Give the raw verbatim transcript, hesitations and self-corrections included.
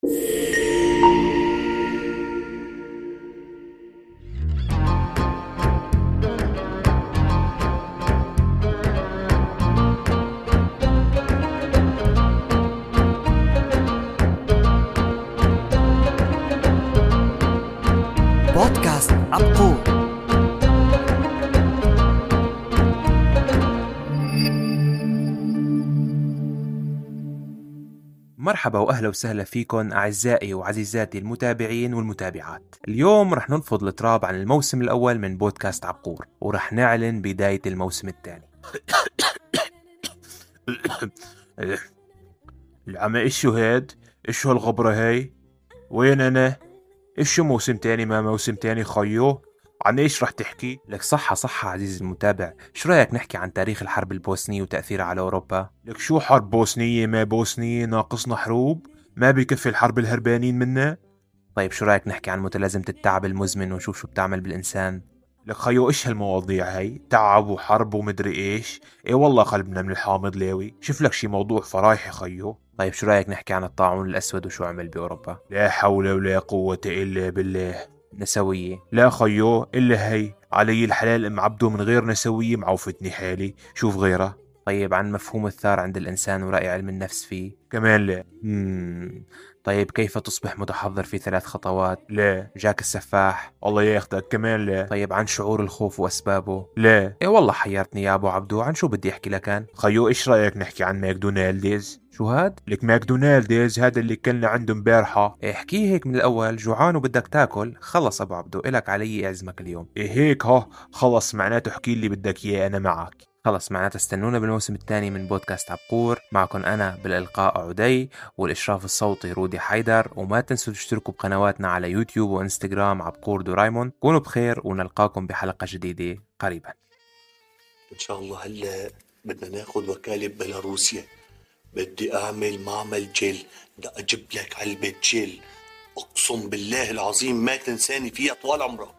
بودكاست عبقور. مرحبا وأهلا وسهلا فيكم أعزائي وعزيزاتي المتابعين والمتابعات. اليوم رح ننفض التراب عن الموسم الأول من بودكاست عبقور، ورح نعلن بداية الموسم الثاني. العمى إيشو هاد؟ إيشو هالغبرة هاي؟ وين أنا؟ إيشو موسم تاني ما موسم تاني خيو؟ عن إيش رح تحكي؟ لك صحة صحة عزيزي المتابع، شو رأيك نحكي عن تاريخ الحرب البوسنية وتأثيرها على أوروبا؟ لك شو حرب بوسنية ما بوسنية ناقصنا حروب؟ ما بيكفي الحرب الهربانين منا؟ طيب شو رأيك نحكي عن متلازمة التعب المزمن ونشوف شو بتعمل بالإنسان؟ لك خيو إيش هالمواضيع هاي؟ تعب وحرب ومدري إيش؟ إيه والله قلبنا من الحامض لاوي، شوف لك شي موضوع فرايحي خيو. طيب شو رأيك نحكي عن الطاعون الأسود وشو عمل بأوروبا؟ لا حول ولا قوة إلا بالله. نسوية؟ لا خيو إلا هي علي الحلال ام عبده من غير نسوية معوفتني حالي، شوف غيرها. طيب عن مفهوم الثار عند الإنسان ورأي علم النفس فيه؟ كمان لا. مم. طيب كيف تصبح متحضر في ثلاث خطوات؟ لا. جاك السفاح؟ الله ياخدك. كمان لا. طيب عن شعور الخوف وأسبابه؟ لا. إيه والله حيرتني يا أبو عبدو، عن شو بدي أحكي لكان؟ خيو إيش رأيك نحكي عن ماكدونالدز؟ شو هاد؟ لك ماكدونالدز هذا اللي كلنا عنده امبارحة. إيه احكيه هيك من الأول، جوعان وبدك تاكل. خلص أبو عبدو، إلك علي أعزمك اليوم. إيه هيك ها؟ خلص معناته احكي اللي بدك إياه أنا معك. خلص معناته استنونا بالموسم الثاني من بودكاست عبقور. معكم أنا بالإلقاء عدي، والإشراف الصوتي رودي حيدر. وما تنسوا تشتركوا بقنواتنا على يوتيوب وإنستغرام عبقور دورايمون. كونوا بخير ونلقاكم بحلقة جديدة قريبا إن شاء الله. هلا بدنا ناخد وكالة بيلاروسيا، بدي أعمل معمل جيل، بدي أجيب لك علبة جيل أقسم بالله العظيم ما تنساني فيها طوال عمرك.